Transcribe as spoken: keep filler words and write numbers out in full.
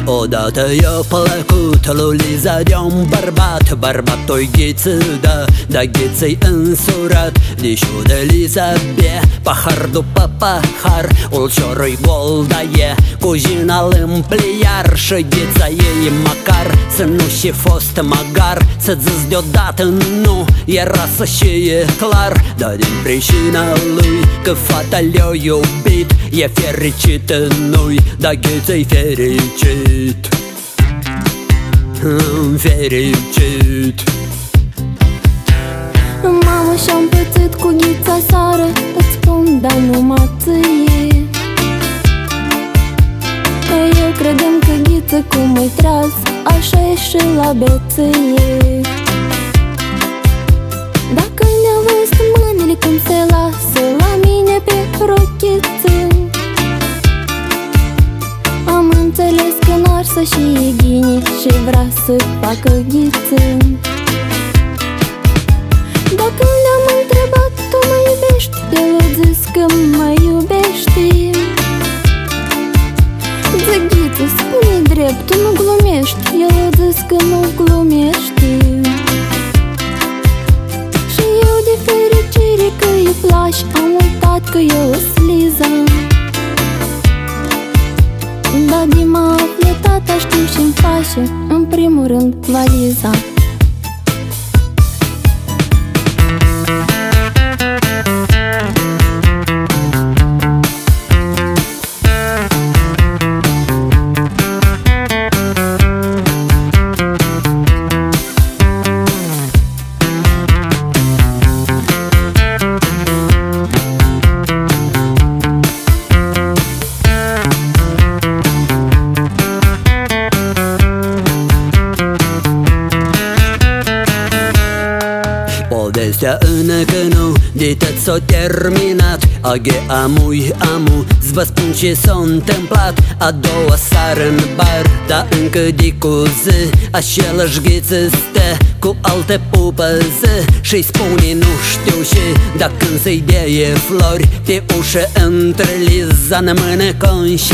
Odată i-a plăcut lui Liza de-un bărbat. Bărbatul-i ghiță, da, dar ghiță-i însurat. Deși de Liza bea pahar după pahar, ulciorul-i gol, da e cu jina-l împliar. Și ghița ei măcar să nu și fost magar. Să-ți zici deodată nu, era să și e clar. Dar din pricina lui că fata le-a iubit, e fericită nu-i, dar ghiță-i fericit, fericit. Mamă, și-am pățit cu ghița sară, îți spun, dar numai ție. Eu credem că ghiță cum îi tras, așa e și la beție. Dacă ne-a văzut mâinile cum se lasă la mine pe rochiță, am înțeles că n-arsă și e ghine și vrea să facă ghiță. Dacă le-am întrebat, tu mă iubești? El a zis că mă iubește. Zic, ghiță, spune drept, tu nu glumești. El a zis că nu glumește. Și eu de fericire că îi place, am uitat că eu-s Liza. Dar de mă află tata știu și-mi face, în primul rând, valiza. Povestea încă nu, de tot s-a terminat. Aghe amui amu, vă spun ce s-a întâmplat. A doua seară în bar, dar încă de cu zi, același ghiță stă cu alte pupăză și-i spune nu știu ce, dar când să-i dea flori, te ușă între Liza în mână conși.